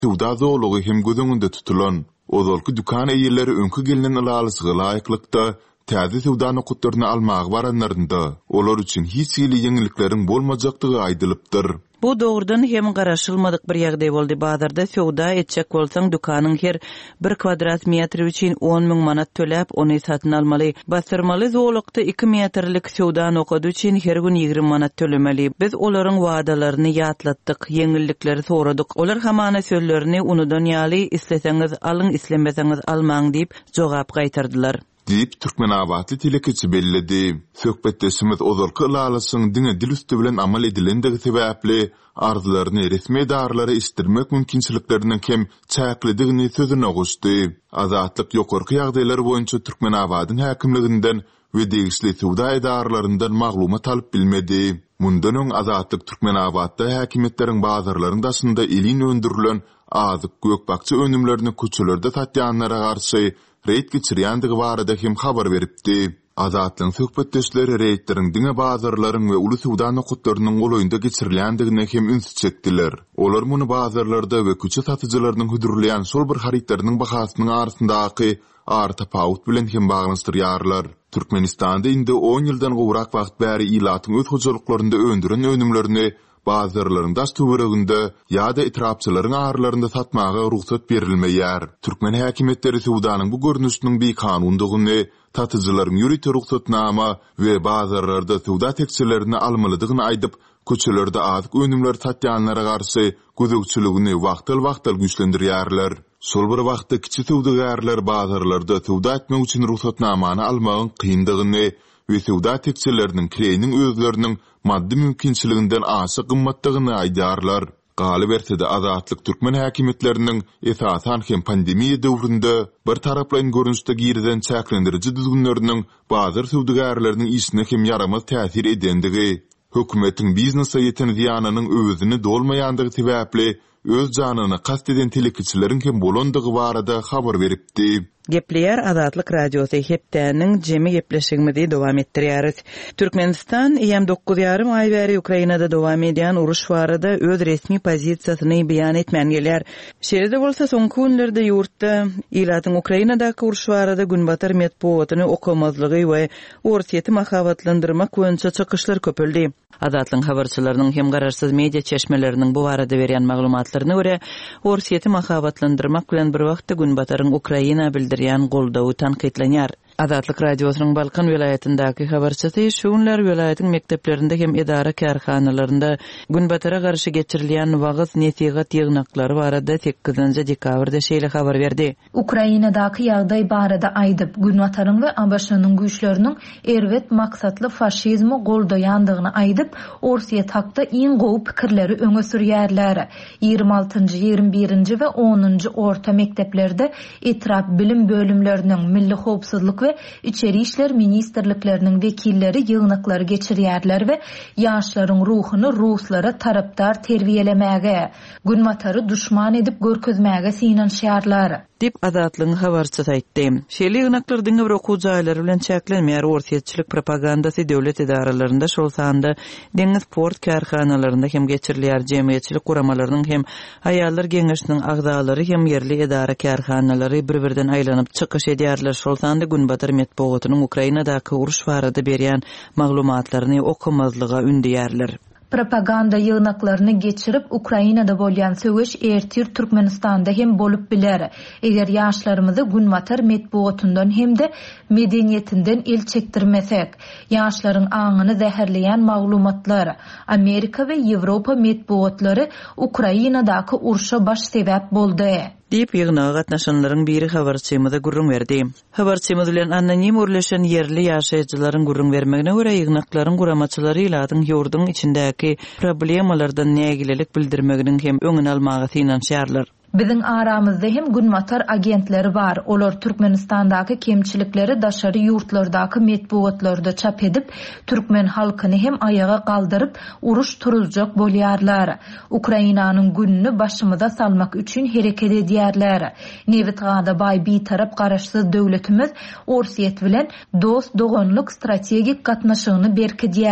Suwda zolugy hem gözüňde tutulan ozalky dukan eýelleri öňkü gelinen ýalysyga laýyklykda täze suwda nokutlaryny almagy baranlarynda olar üçin hiç ýeňiliklerin bolmajakdygy aýdylypdyr. Bu doğrudan hem garaşylmadyk bir ýagdaý boldy. Bazarda sowda etjek bolsaň dukanyň her 1 kvadrat metri üçin 10.000 manat töläp ony satyn almaly. Basyrmaly zowlukda 2 metrlik sowda nokudy üçin her gün 20 manat tölemeli. Biz olaryň wadalaryny ýatlatdyk, ýeňillikleri soradyk. Olar hamana sözlerini unudan ýaly isleseňiz alyň, islemeseňiz almaň diýip jogap gaýtardylar. Deyip Türkmenabatly telekiçi bellidi. Söhbetdeşimiz ozalky ýalysyň diňe dil üstü bilen amal edilendigi sebäpli arzularını resmi darlara istirmek mümkinçiliklerinden kem çäklidigini sözüne goşdy. Azatlyk ýokarky ýagdaýlar boýunça Türkmenabatyň häkimliginden we degişli suwda edarlaryndan maglumat alyp bilmedi. Mundan öň Azatlyk Türkmenabatda häkimetleriň bazarlaryň daşynda elin öndürilen azyk gökbakçy önümlerini köçelerde satýanlara garşy reýt geçirýändigi barada hem habar beripdi. Azatlyň söhbetdeşleri reýtleriň diňe bazarlaryň we uly suwda nokutlarynyň golaýynda geçirilýändigine hem üns çekdiler. Olar muny bazarlarda we küçük satyjylarynyň hüdürleýän şol bir haritlarynyň bahasynyň arasyndaky artapawut bilen hem baglanyşdyrýarlar. Türkmenistanda indi 10 ýyldan gowrak wagt bäri ilatyň öz hojalyklarynda öndüren önümlerini bazarlaryň daş töwereginde ýa-da itrapçylaryň arlarynda satmaga ruhsat berilmeýär. Türkmen häkimetleri suwdanyň bu görnüşiniň bekanundygyny, satyjylaryň ýürüte ruhsatnama we bazarlarda suwda tekçilerini almalydygyny aýdyp, köçelerde azyk önümler satýanlara garşy gözegçiligini wagtal güýçlendirýärler. Şol bir wagtda kiçik suwdagarlar bazarlarda suwda etmek üçin ruhsatnamany almagyň kyndygyny we suwda tekçileriniň kireyiniň özleriniň maddi mümkinçiliginden aşy gymmatdygyny aýdarlar. Galy berse-de Azatlyk Türkmen häkimetleriniň esasan hem pandemiýa döwründe bir taraplaryň görünüşde girden çäklendiriji düzgünleriniň bazar suwdagarlarynyň işine hem yaramaz täsir edendigi, hökümetiň biznesa ýeten ziýanynyň özüni dolmaýandygy sebäpli öz janyny kast eden telekiçilerin hem bolandygy barada habar beripdi. Gepleyer Azatlyk Radiosy hepdäniň jemi gepleşigimizi dowam etdirýäris. Türkmenistan ýem 9,5 aý bäri Ukrainada dowam edýän uruş barada öz resmi pozisiýasyny beýan etmän gelýär. Şeýle bolsa soňky günlerde ýurtda ýylatyň Ukrainadaky uruş barada günbatar medeniýetini okamazlygy we ursiýeti mahabatlandyrmak boýunça çykyşlar köpeldi. Azatlyň habarçylarynyň hem gararsız media çeşmeleriniň bu barada berýän maglumatlaryna görä, ursiýeti mahabatlandyrmak bilen bir wagtda günbataryň Ukraina bildirýän goldawy tanqidlenýär. Azatlyk Radiosynyň Balkan vilayatyndäki habarçysy şu günler vilayatyň mekdeplerinde hem edara kärhanalarynda günbatara garşy geçirilýän wagyz nesihat ýygnaklary barada 8 dekabrda şeýle habar berdi. Ukrainadaky ýagdaý barada aýdyp, günbataryň we ABŞ-nyň güýçleriniň erwet maksatly faşizmi goldaýandygyny aýdyp, Orsiýet hakda iň gowy pikirleri öňe sürýärler. 26-njy, 21-nji we 10-njy orta mekdeplerde etrap bilim bölümleriniň milli howpsuzlyk we içeri işler ministerlikleriniň wekilleri ýygnaklary geçirýärler we ýaşlaryň ruhuny ruslara tarapdar terbiýelemäge, günbatary duşman edip görkezmäge synanşýarlar. Dip Azatlyň habarçysy aýtdy. Şeýle ýygnaklary diňe bir okuw jaýlary bilen çäklenmeýär orsiýetçilik propagandasy döwlet edaralarynda şol sanda deňiz port kärhanalarynda hem geçirilýär jemgyýetçilik guramalarynyň hem aýallar geňeşiniň agdalary hem yerli edara kärhanalary bir-birinden aýlanyp çykyş edýärler. Şol sanda günbatar medeniýetiniň Ukrainadaky uruş barada berýän maglumatlaryny okamazlyga ündüýärler. Propaganda ýygnaklaryny geçirip Ukrainada bolýan söwüş ertir Türkmenistanda hem bolup biler. Eger ýaşlarymyzy günbatar medeniýetininden hem de medeniýetinden el çekdirmesek, ýaşlaryň aňyny zäherleýän maglumatlar Amerika we Ýewropa medeniýetlary Ukrainadaky uruşa baş sebäp boldy. Diýip ýygnaga gatnaşanlaryň biri habarçymyza gurrun berdi. Habarçymyz bilen anonim urleşen yerli ýaşaýjylaryň gurrun bermegine görä ýygnaklaryň guramaçylary ýylatyň ýurdun içindäki problemalardan nägilelik bildirmeginiň hem öňüni almagy synanşýarlar. Biziň aramyzda hem günbatar agentleri bar. Olar Türkmenistandaky kemçilikleri daşary ýurtlardaky medeniýetlarda çap edip, türkmen halkyny hem ayaga galdyryp, uruş turuljak bolýarlar. Ukrainanyň gününi başymyza salmak üçin hereket edýärler. Newitgada baý bir tarap garaşsyz döwletimiz Orsiýet bilen dost doganlyk strategik gatnaşygyny berkidýär.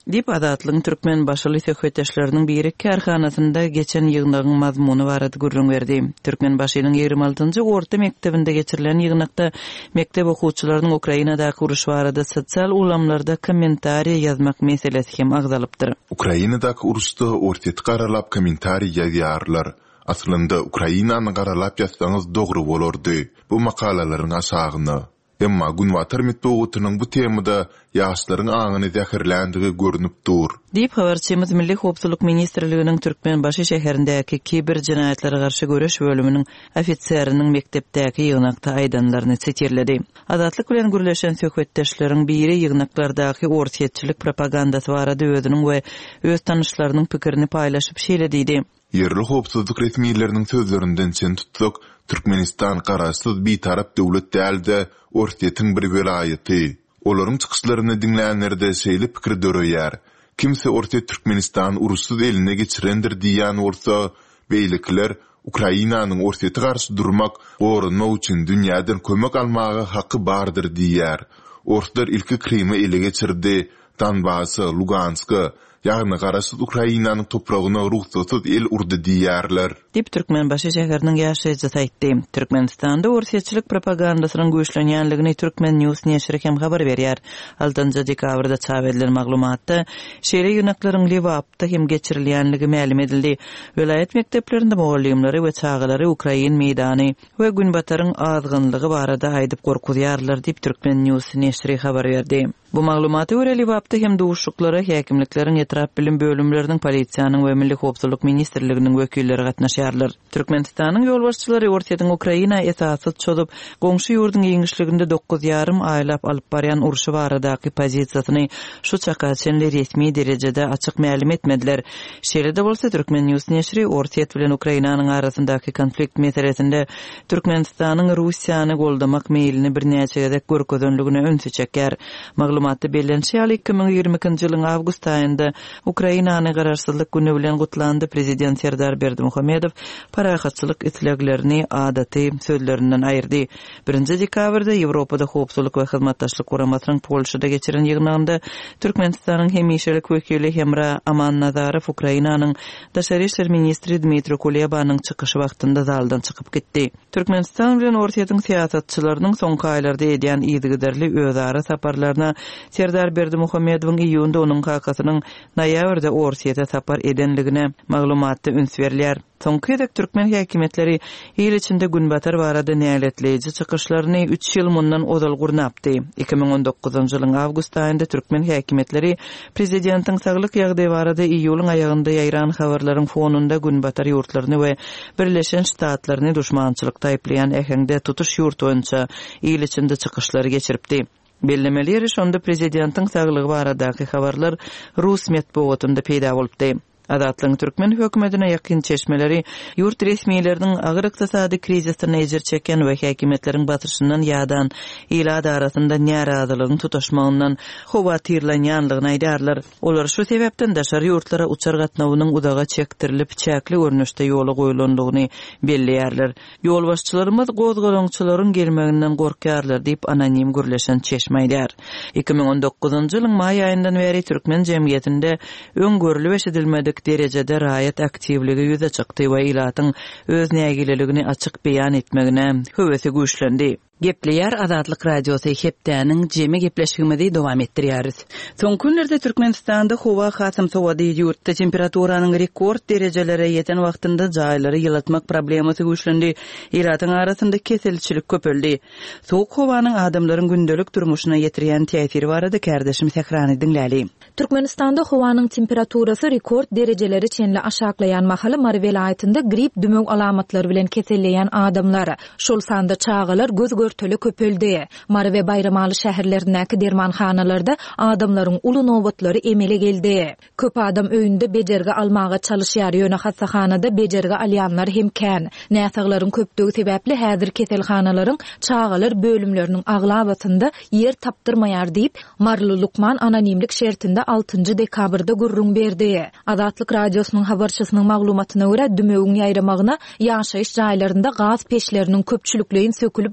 Dip Adatlyň türkmen başly söhbetdeşleriniň biri karhanasynda geçen ýygnagyň mazmuny barady gurrun berdi. Türkmen başynyň 26-njy orta mektebinde geçirilen ýygnakda mektep okuwçylarynyň Ukrainadaky uruş barada sosial ulamlarda kommentariýa ýazmak meselesi hem agzalypdyr. Ukrainadaky uruşda ortaty garalap kommentariýa ýazýarlar. Aslında Ukrainany garalap ýazsaňyz dogry bolardy. Bu makalalaryň aşagyny. Emma Günwatar Mitboğutynyň bu temada ýaşlaryň aňyny zähirländige görünüp dur. Diýip habarçymyz Milli Howpsuzlyk Ministrliginiň Türkmen başy şäherindäki kiber jinaýatlary garşy göreş bölüminiň ofitseriniň mekdepdäki ýygnakda aýdanlaryny çetirledi. Adatlyk bilen gürleşen söhbetdeşleriň biri ýygnaklardaky ortaýetçilik propagandasy barada özüniň we öz tanyşlarynyň pikirini paýlaşyp şeýlediydi. Yerli howpsuzlyk resmiýetleriniň sözlerinden sen tutsak, Türkmenistan garaşsyz bir tarap döwlet däldi, ortaýetyň bir welaýaty. Olaryň çykyşlaryny dinlänlerde şeýle pikir döreýär. Kimse ortaýet Türkmenistan urusuz eline geçirendir diýen bolsa, beýlikler Ukrainanyň ortaýety garşy durmak, gorunmak üçin dünýäden kömek almagy haky bardyr diýär. Ortaýetler ilki Krimi ele geçirdi, Donbassy, Lugansk'ı, ýagny garaşsyz Ukrainanyň topragyna ruhsatsız el urdy diýärler. Dip Türkmen başy şäheriniň ýaşaýjysy aýtdy. Türkmenistanda ortaýetçilik propagandasynyň güýçlenýänligini Türkmen News näşri hem habar berýär. 6-njy dekabrda çap edilen maglumatda şeýle ýynaklaryň Lewapda hem geçirilýänligi ma'lum edildi. Welaýet mekteplerinde mugallimleri we çağalary Ukrain meýdany we Günbataryň azgynlygy barada aýdyp gorkudýarlar diýip Türkmen News näşri habar berdi. Bu maglumaty görä Lewapda hem dowuşuklary häkimlikleriň etrap bilim bölümleriniň polisiýanyň we Milli Howpsuzlyk Ministrliginiň wekilleri gatnaşýarlar. Türkmenistanyň ýolbaşçylary ortaýatyň Ukraina esasy çözup, goňşy ýurdun ýeňişliginde 9,5 aýlap alyp barýan uruşy baradaky pozisiýasyny şu çakaçenli resmi derejede açyk ma'lum etmediler. Şeýle bolsa Türkmen News näşri ortaýat bilen Ukrainanyň arasyndaky konflikt meselesinde Türkmenistanyň Russiýany goldamak meýilini bir näçe gedek görkezönligine öňe çeker. Maglumatda belirlenýär 2020-nji ýylyň awgust aýynda Ukrainany garaşsyzlyk güni bilen gutlandy. Prezident Serdar Berdimuhammedow parahatçylyk itleglerini adaty sözlerinden aýyrdy. 1-nji dekabrda Ýewropada howpsuzlyk we hyzmatdaşlyk guramatynyň Polşada geçiren ýygnagynda Türkmenistanyň hemişelik wekili Hemra Aman Nazarow Ukrainanyň daşary işler ministri Dmitry Kulebanyň çykyşy wagtynda zaldan çykyp gitdi. Türkmenistan bilen ortaýatyň siýasatçylarynyň soňky aýlarda edýän ýygyderli özara saparlaryna Serdar Berdimuhammedowyň iýunda onuň kakasynyň noýabrda ortaýata sapar edenligine maglumatda üns berilýär. Soňky ýylda Türkmen häkimetleri ýyl içinde Günbatar barada näletleýiji çykyşlaryny 3 ýyl mundan ozal gurnapdy. 2019-njy ýylyň awgust aýynda Türkmen häkimetleri prezidentiň saglyk ýagdaýy barada iýulyň aýagynda ýaýran habarlaryň fonunda Günbatar ýurtlaryny we Birleşen Ştatlaryny duşmançylykda aýplaýan ähengde tutuş ýurt boýunça ýyl içinde çykyşlary geçiripdi. Bellemeleri şonda prezidentiň saglygy baradaky habarlar Rus medeniýetinde peýda bolupdy. Adatlyň Türkmen hökümetine ýakyn çeşmeleri ýurt resmiýetleriniň agyr ykdysady krizisyna ejir çeken we häkimetleriň batyşyndan ýadan ýylad arasynda närazylygyň tutaşmagyndan howatyrlanýanlygyny aýdarlar. Olar şu sebäpden daşary ýurtlara uçar gatnawynyň udaga çektirilip çäkli görnüşde ýola goýulandygyny belleýärler. Ýolbaşçylarymyz gozgalaňçylaryň gelmeginden gorkýarlar diýip anonim gürleşen çeşme aýdar. 2019-njy ýylyň maý aýyndan beri Türkmen jemgyýetinde öňgörüli beşedilmedik derejede raýat aktivligi ýüze çykdy we ilatyň öz nägileligini açyk beýan etmegine höwesi güýçlendi. Gepleýär Azatlyk radiosy hepdäniň jemi gepleşigimizi dowam etdirýäris. Soňky günlerde Türkmenistanda howa hasym sowady ýurtda temperaturasyň rekord derejelere ýeten wagtynda jaýlary ýylatmak problemasy güýçlendi. Ýylatyň arasynda keselçilik köpeldi. Soğuk howanyň adamlaryň gündelik durmuşyna ýetirýän täsiri barada kardeşim Sehrany dinläli. Türkmenistanda howanyň temperaturasy rekord derejeleri çenli aşaklayan mahaly Mary welaýatynda grip dümeg alamatlary bilen keselleýän adamlar, şol sanda çağalar göz görteli köpeldi. Mary we Bayramaly şäherlerindäki dermanhanalarda adamlaryň uly nobatlary emele geldi. Köp adam öýünde bejerge almaga çalışýar, ýöne hastahanada bejerge alýanlar hem kän. Näsaglaryň köpdigi sebäpli häzir keselhanalaryň çağalar bölümleriniň aglabatynda ýer tapdyrmaýar diýip Marly Lukman anonimlik şertinde 6-njy dekabrda gurrun berdi. Azatlyk radiosynyň habarçysynyň maglumatyna görä dümegin ýaýramagyna ýaşaýyş jaýlarynda gaz peşleriniň köpçülikleýin sökülüp aýrylmagy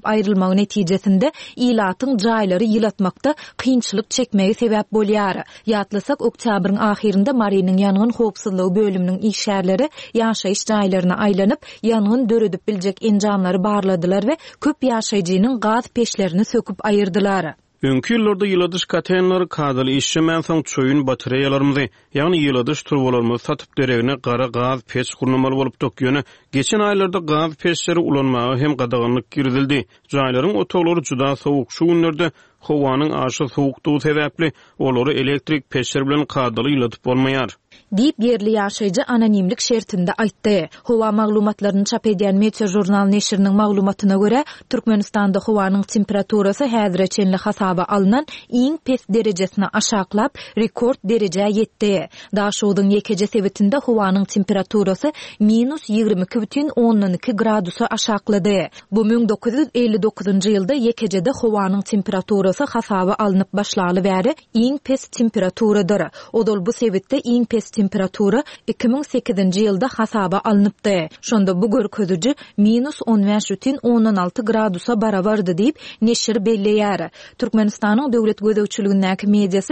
ýanmagy netijesinde ilatyň jaýlary ýylatmakda kynçylyk çekmegi sebäp bolýar. Ýatlasak oktýabryň ahirinde Mariniň ýangyn howpsuzlygy bölüminiň işgärleri ýaşaýyş jaýlaryna aýlanyp ýangyn döredip biljek enjamlary barladylar we köp ýaşaýjynyň gaz peşlerini söküp aýyrdylar. Öňki ýyllarda ýyladys katenleri kadaly işlemän soň çöýün batareyalarymy, ýagny ýyladys turbalarymyzy satyp deregine gara gaz peç gurnamaly bolup dökýäni, geçen aýlarda gaz peçleri ulanmagy hem gadaganlyk girdildi. Jaýlaryň otaklary juda sowuk, şu günlerde howanyň aşy sowukdugy sebäpli olary elektrik peçler bilen kadaly ýylatyp bolmaýar. Diýip yerli ýaşaýjy anonimlik şertinde aýtdy. Howa maglumatlaryny çap edýän Meteor jurnal neşriniň maglumatyna görä, Türkmenistanda howanyň temperaturasy häzirçenli hasaba alynan iň pes derejesine aşaklap rekord derejä ýetdi. Daşowdyň ýekeje sebitinde howanyň temperaturasy -22,2 gradusa aşaklady. Bu 1959-njy ýylda ýekejede howanyň temperaturasy hasaba alınıp başlaly bäri iň pes temperaturadyr. Odol bu sebitde iň pes temperatura 2008-nji ýylda hasaba alınıpdy. Şonda bu görkeziji -15,16 gradusa barabardy diýip neşir belleýär. Türkmenistanyň döwlet gözegçiligindäki mediasy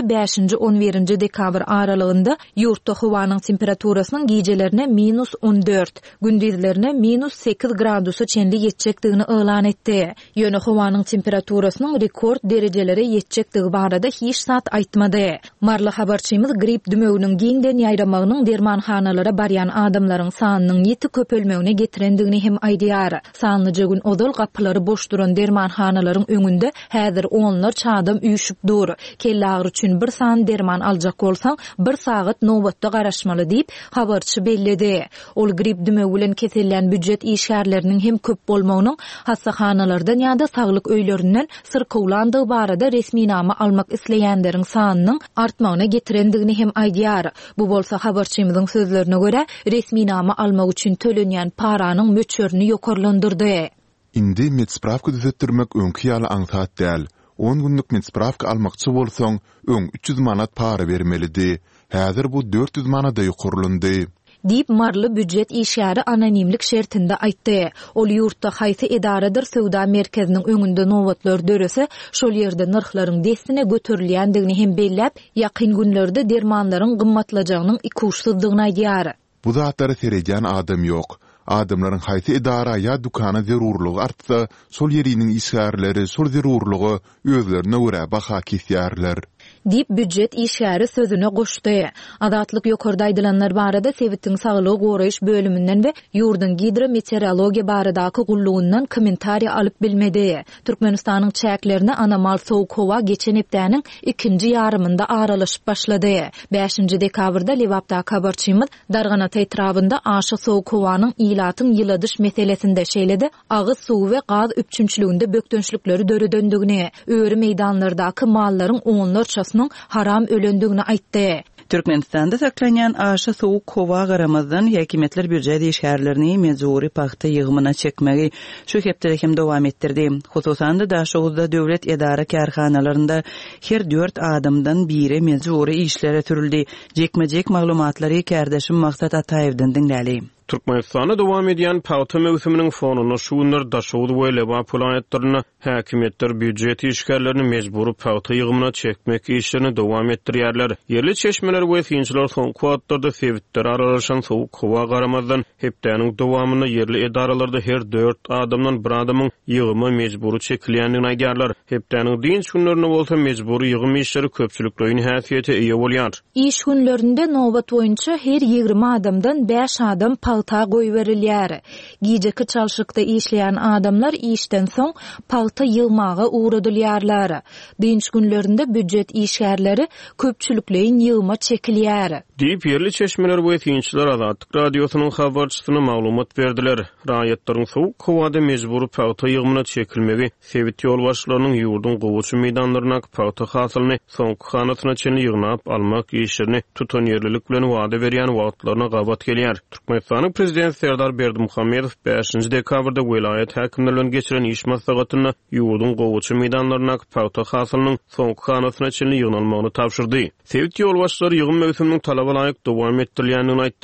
5-11 dekabr aralygynda ýurtda howanyň temperaturasynyň gijelerine -14, gündizlerine -8 gradusa çenli ýetjekdigini elan etdi. Ýöne howanyň temperaturasynyň rekord derejelere ýetjekdigi barada hiç zat aýtmady. Marly habarçymyz grip dümeginiň giňden ýaýramagynyň dermanhanalara barýan adamlaryň sanynyň ýeti köpelmegine getirendigini hem aýdýar. Sanlyca gün odol gapylary boş duran dermanhanalaryň öňünde häzir onlarça adam üýüşip dur. Kelle agyry üçin bir san derman aljak bolsaň, bir sagat nowbatda garaşmaly diýip habarçy belledi. Ol grip dümegi bilen kesellen büdjet işgärleriniň hem köp bolmagynyň hassahanalardan ýa-da saglyk öýlerinden syrkawlandygy barada resmi nama almak isleýänleriň sanynyň artmagyna getirendigini hem aýdýar. Bu bolsa habarçymyzyň sözlerine görä resmi nama almak üçin tölenýän paranyň möçörüni ýokarlandyrdy. Indi metspravka düzetdirmek öňki ýaly aňsat däl. 10 günlük metspravka almakçy bolsaň, öň 300 manat para bermelidi. Häzir bu 400 manata ýokarlandy. Diýip marly büdjet işgäri anonimlik şertinde aýtdy. Ol ýurtda haýsy edaradyr söwda merkeziniň öňünde nowatlar dörese, şol ýerde narhlaryň destine göterilýändigini hem belläp, ýakyn günlerde dermanlaryň gymmatlajagynyň ikuşsuzdygyny aýdýar. Bu zatlary seredýän adam ýok. Adamlaryň haýsy edara ýa dukana zerurlugy artsa, sol ýeriniň işgärleri sol zerurlugy özlerine görä baha kesýärler. Diýip büdjet işgäri sözüne goşdy. Adatlyk ýokarda aýdylanlar barada Sewitiň saglygy goraýyş bölümünden we ýurdun hidrometeorologiýa baradaky gullugundan kommentariýa alyp bilmedi. Türkmenistanyň çäklerine anomal sowuk howa geçen hepdäniň ikinji ýarymynda aralaşyp başlady. 5-nji dekabrda Lewapdaky habarçymyz Darganat etrafynda aşy sowuk howanyň ilatyň ýyladyş meselesinde şeýledi. Agyz suw we gaz üpçünçliginde bökdönçlükleri döredöndigini, öýri meýdanlardaky mallaryň onlarçasynyň haram ölendigini aýtdy. Türkmenistanda saklanýan aşy sowuk howa garamazdan häkimetler büdjet işgärlerini mejburi paxta ýygmyna çekmegi şu hepde hem dowam etdirdi. Hususan da Daşowda döwlet edara karhanalarynda her 4 adamdan biri mejburi işlere türildi. Jekmejek maglumatlary kardeşim Maksat Ataýewden dinläli. Türkmenistanda dowam edýän paxta mewsüminiň fonuny şu günler Daşowda we Lewap vilayatlaryna häkimetler büdjet işgärlerini mejburi paxta ýygmyna çekmek işlerini dowam etdirýärler. Yerli çeşmeler we synçylar soňky wagtlarda Sewitler aralaşan sowuk howa garamazdan hepdäniň dowamyny yerli edaralarda her 4 adamdan bir adamyň ýygymy mejburi çekilýändigini aýdýarlar. Hepdäniň dinç günlerinde bolsa mejburi ýygym işleri köpçülikligiň häsiýete eýe bolýar. İş günlerinde nowbat boýunça her 20 adamdan 5 adam paxta goýberilýär. Gijeki çalşykda işleýän adamlar işden soň paxta ýygmaga uğradylýarlar. Dinç günlerinde büdjet işgärleri köpçülikliň ýygma çekilýär. Diýip yerli çeşmeler we synçylar Azatlyk radiosynyň habarçysyna maglumat berdiler. Raýatlaryň sowuk howada mejburi paxta ýygmyna çekilmegi Sewit ýol başlarynyň ýurdun gowuçy meýdanlaryna paxta hasylyny soňky hanatyna çenli ýygnap almak işlerini tutan yerlilik bilen wada berýän wagtlaryna gabat gelýär. Türkmenistanyň prezident Serdar Berdimuhammedow 5-nji dekabrda vilayet häkimleriň geçiren iş maslahatyny ýurdun gowuçy meýdanlaryna paxta hasylynyň soňky hanatyna çenli ýygnalmagyny tapşyrdy. Sewit ýol başlary ýygym mewsüminiň talaba laýyk dowam etdirilýändigini aýtdylar.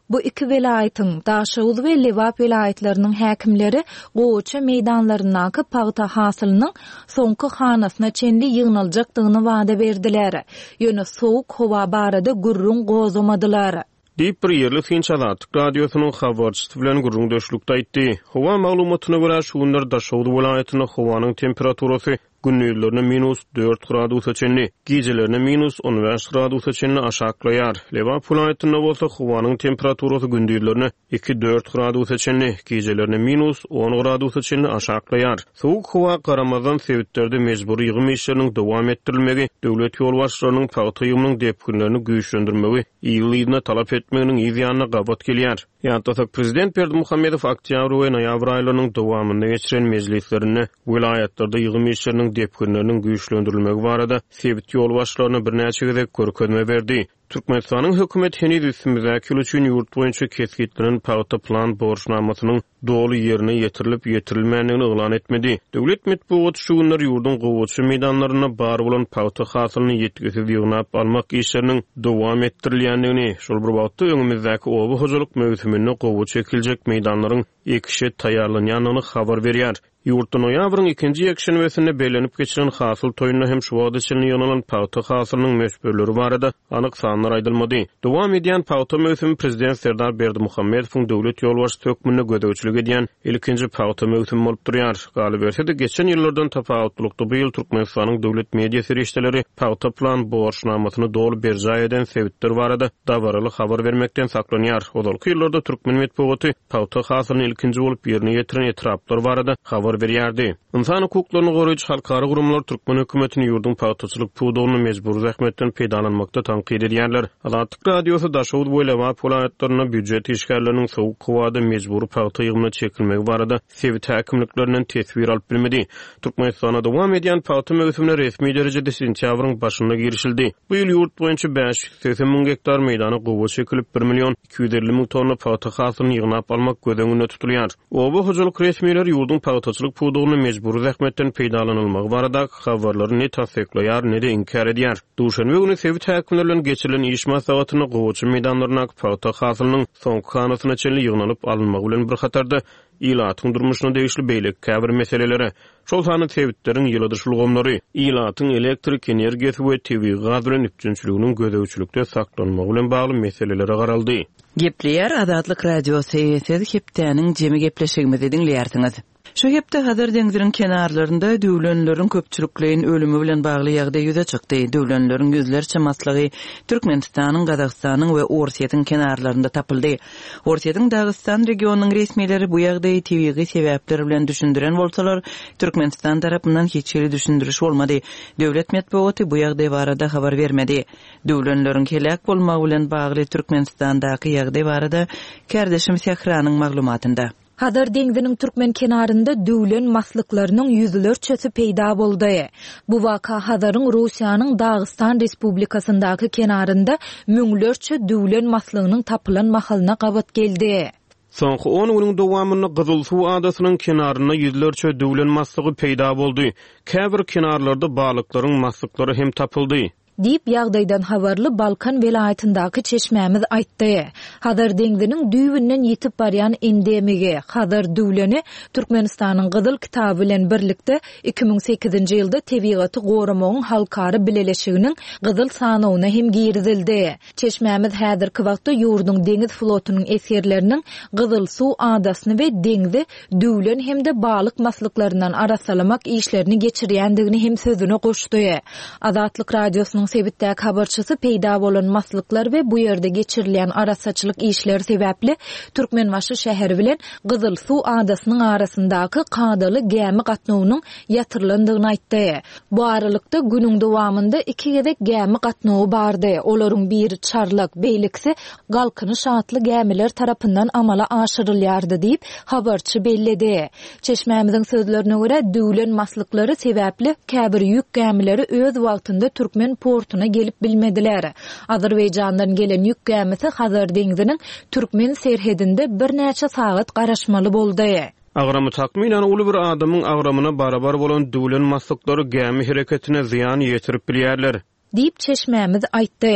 Bu iki velayetin Daşawul ve Lewap velayetlerinin häkimleri Goğuça meydanlarındaky pagta hasylynyň soňky hanasyna çenli ýygnaljakdygyny wada berdiler. Ýöne sowuk howa barada gurrun gozamadylar. Diýip bir ýerli Finç Azatlyk radiosynyň habarçysy bilen gurrun döşlükde aýtdy. Howa maglumatyna görä şu günler Daşawul welaýatynyň howanyň temperaturasy gündüzlerine -4 gradus çenli, gecelerine -15 gradus çenli aşaklaýar. Lewap welaýatyna bolsa howanyň temperaturasy gündüzlerine 2-4 gradus çenli, gecelerine -10 gradus çenli aşaklaýar. Sowuk howa garamazdan sebäplerde mejburi ýygym işleriniň dowam etdirilmegi, döwlet ýol başçylarynyň pagty ýygymynyň depkinlerini güýçlendirmegi, ýylyna talap etmeginiň ýygyanyna gabat gelýär. Ýa-da prezident Berdimuhammedow oktýabr we noýabr aýlarynyň dowamynda geçiren mejlislerinde welaýatlarda ýygym işleriniň depkinleriniň güýçlendirilmegi barada sebit ýol başçylaryna birnäçe gezek görkezme berdi. Türkmenistanyň hökümet heniz üstümizäki üçin ýurt boýunça kesgitliň pagty plan borçnamasynyň dolu ýerine ýetirilip ýetirilmänligini eglan etmedi. Döwlet medeniýet şu günler ýurdun gowuçy meýdanlaryna bar bolan pagty hasylyny ýetkizip ýygnap almak işleriniň dowam etdirilýändigini, şol bir wagtda öňümüzdäki oby hojalyk mövsüminde gowuçy ekiljek meýdanlaryň ekişe taýýarlanýanyny habar berýär. Ýurtda noýabryň 2-nji ýekşenbesinde belenip geçiren hasyl toýuna hem şu wagtda çenli ýynalan pagty hasylynyň meşgulleri barada anyk sanlar aýdylmady. Dowam edýän pagty mövsümi prezident Serdar Berdimuhammedowyň döwlet ýolbaşçy tökmüne gödäwçilik edýän ilkinji pagty mövsümi bolup durýar. Galy berse de geçen ýyllardan tapawutlukda bu ýyl Türkmenistanyň döwlet media serişdeleri pagty plan borçnamasyny dolu berja eden sebäpler barada dabaraly habar bermekden saklanýar. Odalky ýyllarda türkmen medeniýeti pagty hasylyny ilkinji bolup ýerine ýetiren etraplar barada habar berýärdi. İnsan hukuklaryny goraýjy halkara gurumlar türkmen hökümetini ýurdun pagtyçylyk puwdugyny mejbur zähmetden peýdalanmakda tanqid edýärler. Azatlyk radiosy Daşawul we Lewap welaýatlaryna büdjet işgärleriniň sowuk howada mejbur pagty ýygymyna çekilmegi barada sebit häkimliklerinden tesbir alyp bilmedi. Türkmenistana dowam edýän pagty mövsümine resmi derejede sentýabryň başynda girişildi. Bu ýyl ýurt boýunça 580 000 hektar meýdana gowa çekilip 1 250 000 tonna pagty hasylyny ýygnap almak gödeňinde tutulýar. Oba hojalyk resmiler ýurdun pagtyçylyk puwdugyny mejbur zähmetden peýdalanylmagy barada habarlary ne tasdiklaýar, ne de inkar edýär. Duşanbe güni sebit häkimler bilen geçirilen iş maslahatyny gowuçy meýdanlaryna pagty hasylynyň soňky hanasyna çenli ýygnanyp alynmagy bilen bir hatarda ilatyň durmuşyna degişli beýlik käbir meseleleri, şol sany sebitleriň ýyladyşylgymlary, ilatyň elektrik energiýasy we tebii gaz bilen üpjünçiliginiň gödäwçilikde saklanmagy bilen bagly meseleleri garaldy. Gepleýär Azatlyk radiosy siz hepdeniň jemi gepleşigimizi dinleýärsiňiz. Şu hepde Hazar deňziň kenarlarynda döwlenleriň köpçülikliğin ölümü bilen bagly ýagdaý ýüze çykdy. Döwlenleriň ýüzlerçe maslygy Türkmenistanyň, Gazagstanyň we Orsiýatyň kenarlarynda tapyldy. Orsiýatyň Dagestan regionunyň resmileri bu ýagdaýy tebii sebäpler bilen düşündiren bolsalar, Türkmenistan tarapyndan hiç ýeri düşündiriş bolmady. Döwlet medeniýeti bu ýagdaý barada habar bermedi. Döwlenleriň helak bolmagy bilen bagly Türkmenistandaky ýagdaý barada kardeşim Sehranyň maglumatynda. Hazar deňziň türkmen kenarynda döwlen maslyklarynyň ýüzlerçesi peýda boldy. Bu waka Hazaryň Russiýanyň Dagestan Respublikasyndaky kenarynda müňlerçe döwlen maslygynyň tapylan mahalyna gabat geldi. Soňky 10 güniň dowamyny Gyzylsuw adasynyň kenaryna ýüzlerçe döwlen maslygy peýda boldy. Käbir kenarlarda balyklaryň maslyklary hem tapyldy. Diýip ýagdaýdan habarly Balkan welaýatyndaky çeşmämiz aýtdy. Hazar deňziniň düýbünden ýetip barýan endemigi Hazar döwleni Türkmenistanyň Gyzyl kitaby bilen birlikde 2008-nji ýylda tebigaty goramagyň halkary bileleşiginiň Gyzyl sanawyna hem girizildi. Çeşmämiz häzirki wagtda ýurdun deňiz flotunyň eserleriniň Gyzylsuw adasyny we deňzi döwlen hemde balyk maslyklarynyň arasalamak işlerini geçirýändigini hem sözüne goşdy. Azatlyk radiosynyň sebitdäki habarçysy peýda bolan maslyklar we bu ýerde geçirilýän arasaçylyk işleri sebäpli Türkmenbaşy şäheri bilen Gyzylsuw adasynyň arasyndaky kadaly gämi gatnawynyň ýatyrlandygyny aýtdy. Bu aralykda günüň dowamynda 2 gezek gämi gatnawy bardy. Olaryň biri Çarlak beýliksi galkyny şatly gämiler tarapyndan amala aşyrylýardy diýip habarçy belledi. Çeşmämiziň sözlerine görä döwlen maslyklary sebäpli käbir ýük gämileri öz wagtynda Türkmen portuna gelip bilmediler. Azerbaýjandan gelen ýük gemisi Hazar deňziniň Türkmen serhedinde bir näçe sagat garaşmaly boldy. Agramy takminan uly bir adamyň agramyna barabar bolan döwlen maslyklary gemi hereketine ziyan ýetirip bilýärler. Diýip çeşmämiz aýtdy.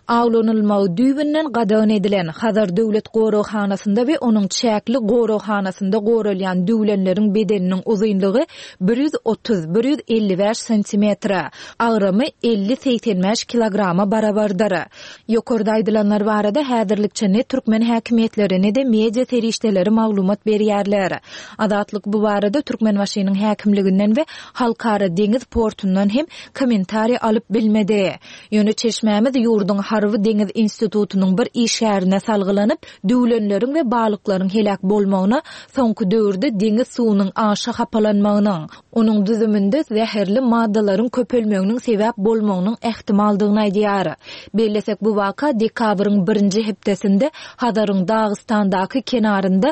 Awlanylmagy düýbünden gadagyn edilen Hazar Döwlet Gowrawhanasynda we onuň çäkli gowrawhanasynda gowralýan düwlenleriň bedeniniň uzunlygy 130-155 cm, agyrymy 50-85 kilograma barabardyr. Ýokarda aýdylanlar barada häzirlikçe ne türkmen häkimetleri ne de media terişdeleri maglumat berýärler. Adatlyk bu barada Türkmenbaşynyň häkimliginden we halkara deňiz portundan hem kommentari alyp bilmedi. Ýöne çeşmämiz ýurduň Harwy Deňiz Institutunyň bir işärine salgylanyp, düwlenleriň we balyklaryň helak bolmagyna, soňky döwürde deňiz suwunyň aşa hapalanmagynyň, onuň düzüminde zäherli maddalaryň köpelmeginiň sebäp bolmagynyň ähtimaldygyny aýdýar. Bellesek bu waka dekabrın 1-nji hepdesinde Hazaryň Dağıstandaky kenarynda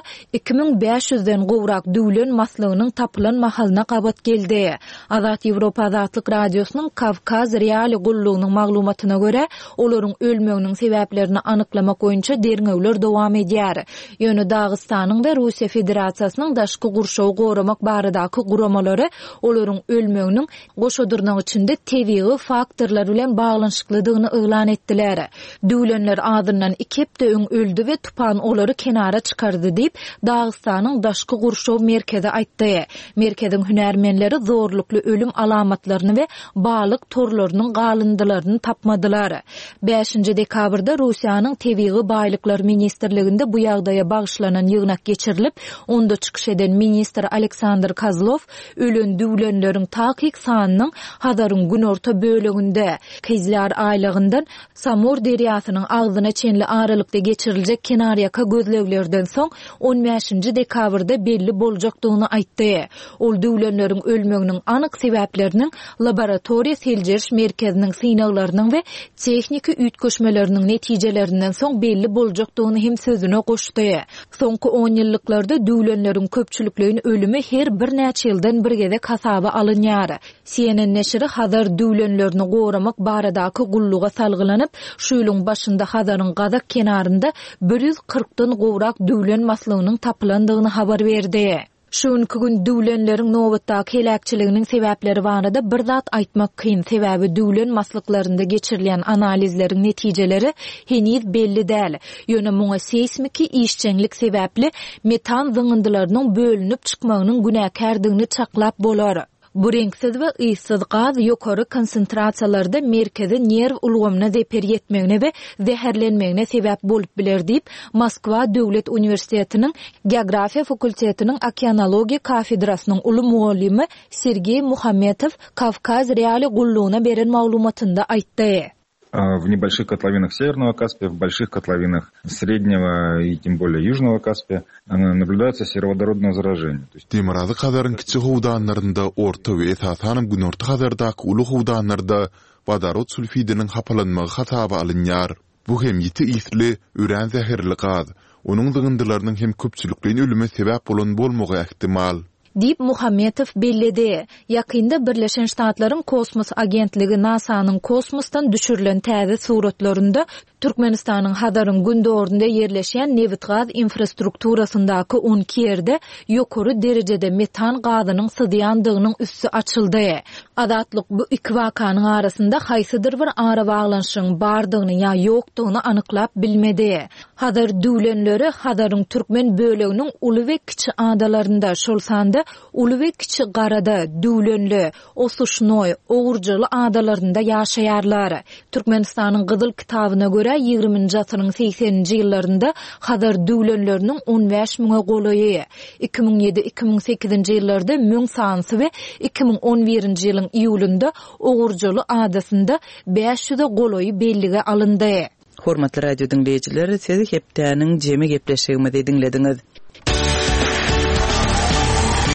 2500-den gowrak düwlen maslygynyň tapylan mahalyna gabat geldi. Azat Ýewropa Azatlyk Radiosynyň Kavkaz reali gullugynyň maglumatyna görä, olaryň ölmeginiň sebäplerini anyklamak boýunça derňewler dowam edýär. Ýöne Dağystanyň da Russiýa Federasiýasynyň daşky gurşawy gowramak baradaky guramalary olaryň ölmeginiň goşadyrnyň içinde tebii faktorlar bilen baglanşyklydygyny elan etdiler. Düwlenler adyndan 2 hepde öň öldü we tupan olary kenara çykardy diýip Dağystanyň daşky gurşaw merkezi aýtdy. Merkeziň hünärmenleri zorlukly ölüm alamatlaryny we balyk torlarynyň galyndylaryny tapmadylar. 5-nji dekabrda Russiýanyň tebii baýlyklar ministrliginde bu ýagdaýa bagyşlanan ýygnak geçirilip, onda çykyş eden ministr Aleksandr Kozlov ölen düwlenleriň takyk sanynyň Hazaryň günorta böleginde Kizlar aýlygyndan Samur derýasynyň agzyna çenli aralykda geçiriljek kenarýaka gözleglerden soň 15-nji dekabrda belli boljakdygyny aýtdy. Ol düwlenleriň ölmeginiň anyk sebäpleriniň laboratoriýa seljeriş merkeziniň synaglarynyň we texniki üýtgeşmeleriniň netijelerinden soň belli boljakdygyny hem sözüne goşdy. Soňky 10 ýyllyklarda düwlenleriň köpçülikleriniň ölümi her bir näçe ýyldan bir gede kasaba alınýar. CNN neşri Hazar düwlenlerini gowramak baradaky gulluga salgylanyp, şu ýylyň başynda Hazaryň gazak kenarynda 140-dan gowrak düwlen maslygynyň tapylandygyny habar berdi. Şuňky gün düwlenleriň nowatdaky helakçylygynyň sebäpleri barada bir zat aýtmak kyn, sebäbi düwlen maslyklaryna geçirilen analizleriň netijeleri heniz belli däl. Ýöne muňa seismiki işçiňlik sebäpli metan zyňyndylarynyň bölünip çykmagynyň günäkärdigini çaklap bolar. Bu reňsiz we ýysyz gaz ýokary konsentrasiýalarda merkezi nerw ulgamyna zeper ýetmegine we zäherlenmegine sebäp bolup biler diýip Moskwa Döwlet Uniwersitetiniň Geografiýa fakultetiniň okeanologiýa kafedrasynyň uly muallimi Sergey Muhammetow Kavkaz reali gullugyna beren maglumatynda aýtdy. В небольших котловинах Северного Каспия, в больших котловинах Среднего и тем более Южного Каспия наблюдается сероводородное заражение. Demirazy Hazaryň kiçik howdanlarynda orta we esasanam günorta Hazardaky uly howdanlarda vodorod sulfidiniň hapalanmagy hasaba alınýar. Bu hem ýiti isli, ürän zäherli gaz, onuň zyňyndylarynyň hem köpçülikliň ölüme sebäp bolan bolmagy ähtimal. Dip Muhammetow belledi. Yakında Birleşen Ştatlaryň Kosmos Agentligi NASA'nyň kosmosdan düşürilen täze suratlarynda Türkmenistanyň Hazaryň gündöründe yerleşýän newit gaz infrastrukturasyndaky 12 ýerde ýokary derejede metan gazynyň sydýandygynyň üssü açyldy. Adatlyk bu iki wakanyň arasynda haýsydyr bir ara baglanşygyň bardygyny ýa ýokdugyny anyklap bilmedi. Hazar düwlenleri Hazaryň türkmen böleginiň uly we kiçi adalarynda şol sanda uly we kiçi garada düwlenli, Osuşnoy, Ogurjaly adalarynda ýaşaýarlar. Türkmenistanyň Gyzyl kitabyna görä 20-nji asyryň 80-nji ýyllarynda Hazar düwlenleriniň 15 000 golaýy. 2007-2008-nji ýyllarda 1000 sanyny we 2011-nji ýylyň iýulynda Ogurjaly adasynda 500 golaýy bellige alındy. Hormatly radio dinleyijiler, siz hepdäniň jemi gepleşigimizi dinlediňiz.